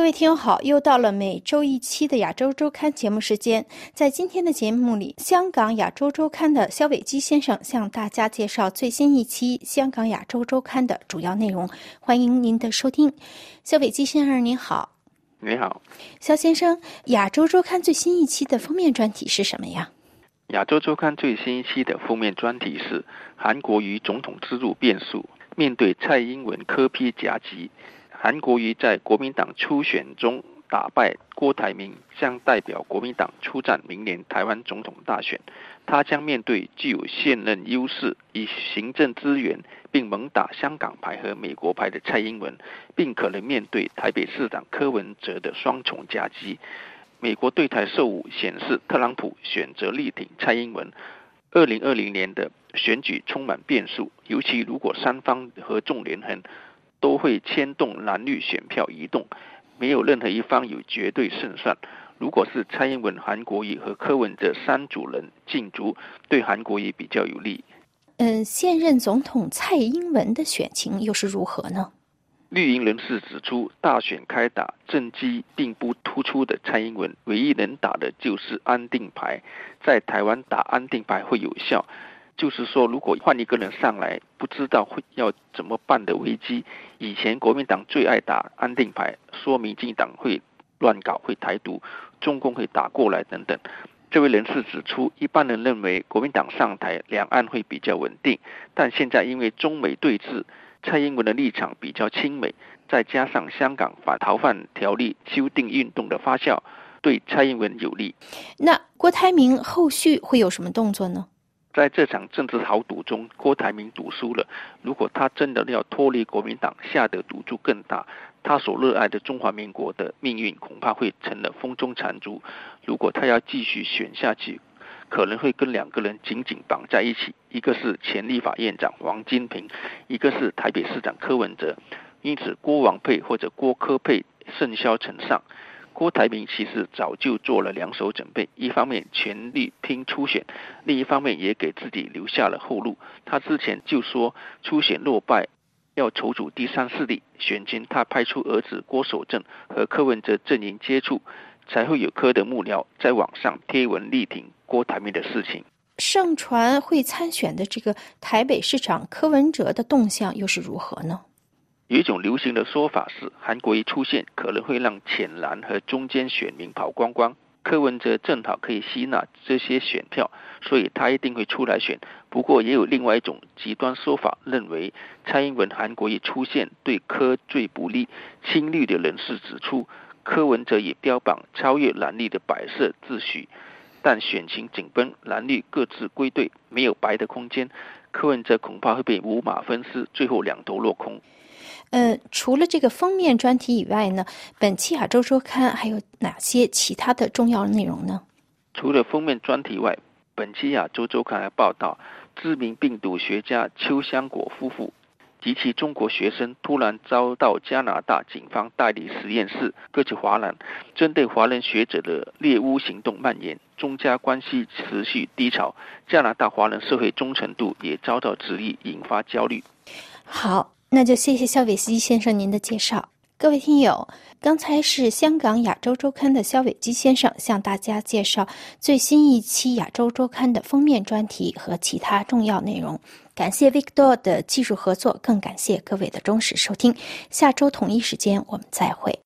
位听友好，又到了每周一期的亚洲周刊节目时间。在今天的节目里，香港亚洲周刊的肖伟基先生向大家介绍最新一期香港亚洲周刊的主要内容。欢迎您的收听。肖伟基先生您好。 你好， 肖先生，亚洲周刊最新一期的封面专题是什么呀？ 亚洲周刊最新一期的封面专题是韩国瑜总统之路变数，面对蔡英文柯 P 夹击，韩国瑜在国民党初选中打败郭台铭，将代表国民党出战明年台湾总统大选。他将面对具有现任优势以行政资源并猛打香港牌和美国牌的蔡英文，并可能面对台北市长柯文哲的双重夹击。美国对台售武显示，特朗普选择力挺蔡英文。2020年的选举充满变数，尤其如果三方合纵连横，都会牵动蓝绿选票移动，没有任何一方有绝对胜算。如果是蔡英文、韩国瑜和柯文哲三组人竞逐，对韩国瑜比较有利。 现任总统蔡英文的选情又是如何呢？ 绿营人士指出，大选开打，政绩并不突出的蔡英文，唯一能打的就是安定牌。在台湾打安定牌会有效，就是说如果换一个人上来，不知道会要怎么办的危机。以前国民党最爱打安定牌，说民进党会乱搞，会台独，中共会打过来等等。这位人士指出，一般人认为国民党上台，两岸会比较稳定，但现在因为中美对峙，蔡英文的立场比较亲美，再加上香港反逃犯条例修订运动的发酵，对蔡英文有利。 那郭台铭后续会有什么动作呢？ 在这场政治豪赌中，郭台铭赌输了。如果他真的要脱离国民党，下的赌注更大，他所热爱的中华民国的命运恐怕会成了风中残烛。如果他要继续选下去，可能会跟两个人紧紧绑在一起，一个是前立法院长王金平，一个是台北市长柯文哲。因此郭王配或者郭柯配甚嚣尘上。郭台铭其实早就做了两手准备，一方面全力拼初选，另一方面也给自己留下了后路。他之前就说初选落败要筹组第三势力，选前他派出儿子郭守正和柯文哲阵营接触，才会有柯的幕僚在网上贴文力挺郭台铭的事情。 盛传会参选的这个台北市长柯文哲的动向又是如何呢？ 有一种流行的说法是，韩国瑜出现可能会让浅蓝和中间选民跑光光，柯文哲正好可以吸纳这些选票，所以他一定会出来选。不过也有另外一种极端说法，认为蔡英文、韩国瑜出现对柯最不利。亲绿的人士指出，柯文哲也标榜超越蓝绿的摆设秩序，但选情紧绷，蓝绿各自归队，没有白的空间，柯文哲恐怕会被五马分尸，最后两头落空。 除了这个封面专题以外呢，本期亚洲周刊还有哪些其他的重要内容呢？ 除了封面专题外，本期亚洲周刊还报道，知名病毒学家邱香果夫妇及其中国学生突然遭到加拿大警方代理实验室割去华人，针对华人学者的猎巫行动蔓延，中加关系持续低潮，加拿大华人社会忠诚度也遭到质疑，引发焦虑。 好，那就谢谢肖伟基先生您的介绍。各位听友，刚才是香港亚洲周刊的肖伟基先生向大家介绍最新一期亚洲周刊的封面专题和其他重要内容。感谢 Victor 的技术合作，更感谢各位的忠实收听。下周同一时间我们再会。